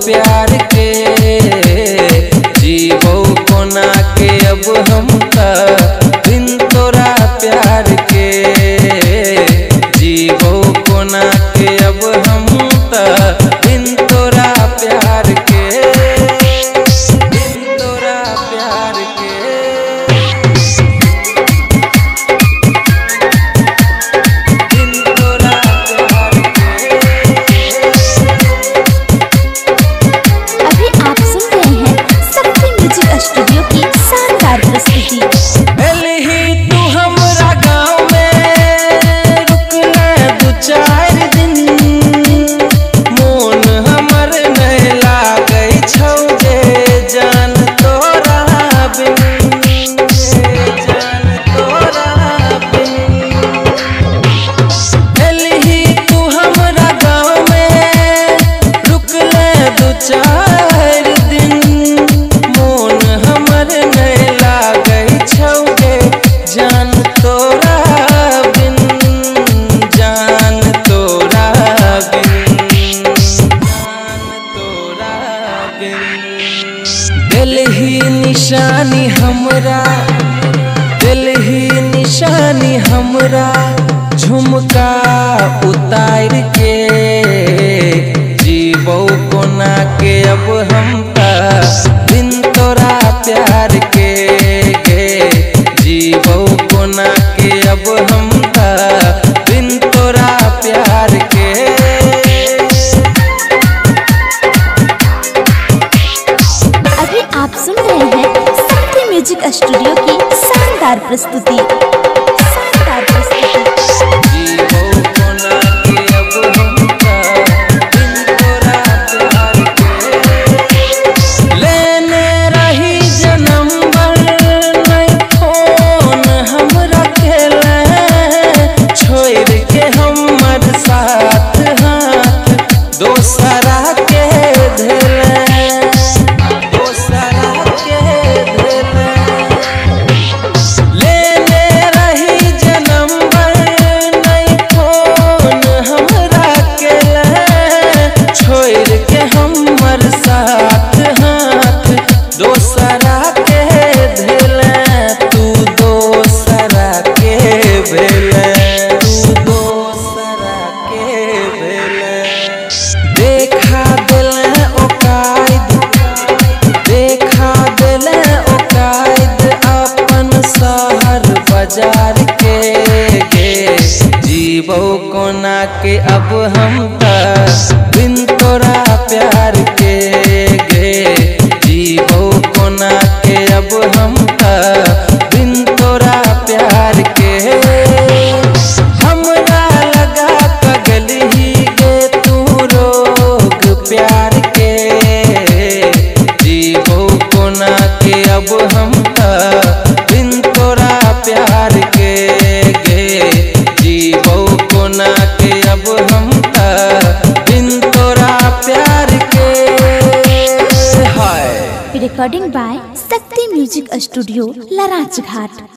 प्यार के जीवो कोना के अब हम बिन तोरा प्यार के जीवो कोना के अब हम बिन तोरा प्यार के बिन तोरा प्यार के बिन तोरा प्यार के। अभी आप सुन रहे हैं शक्ति म्यूजिक स्टूडियो की शानदार प्रस्तुति। तू हमरा गाँव में रुकना दू चार दिन मोन हमर नहीं लागे छौ गे जान तोरा बिन जान तोरा बिन एलही तू हमरा गाँव में रुकना दू चार दिन मोन हमर नहीं लागे छौ गे जान तोरा बिन जान तोरा बिन जान तोरा बिन दिल ही निशानी हमरा दिल ही निशानी हमरा झुमका उतार के जीवो कोना के अब हम बिन तोरा प्यार के जीवो कोना के अब हम बिन तोरा प्यार के। अभी आप सुन रहे हैं शक्ति म्यूजिक स्टूडियो की शानदार प्रस्तुति। शानदार प्रस्तुति। जीवो कोना के अब हम बिन तोरा प्यार के लेने रही जन्म भर नहीं फोन हमरा खेले छोड़ के हमर साथ हाथ दोसरा के धैले दोसरा के धैले लेने रही जन्म भर नहीं फोन हमरा केले छोड़ के हमर साथ हाथ दोसरा के धैले तू दोसरा के भेले तू दोसरा के भेले देखा दिले ओकायद देखा दिले ओकायद अपन शहर बाजार के जीवो कोना के अब हम बिन तोरा प्यार के जीवो कोना के अब हम बिन तोरा प्यार के हमरा लगा पगल ही गे तू रोग प्यार के जीवो कोना के अब हम बिन तोरा प्यार के जीवो कोना के अब हम बिन तोरा प्यार के। हाय recording by Shakti music studio लराज घाट।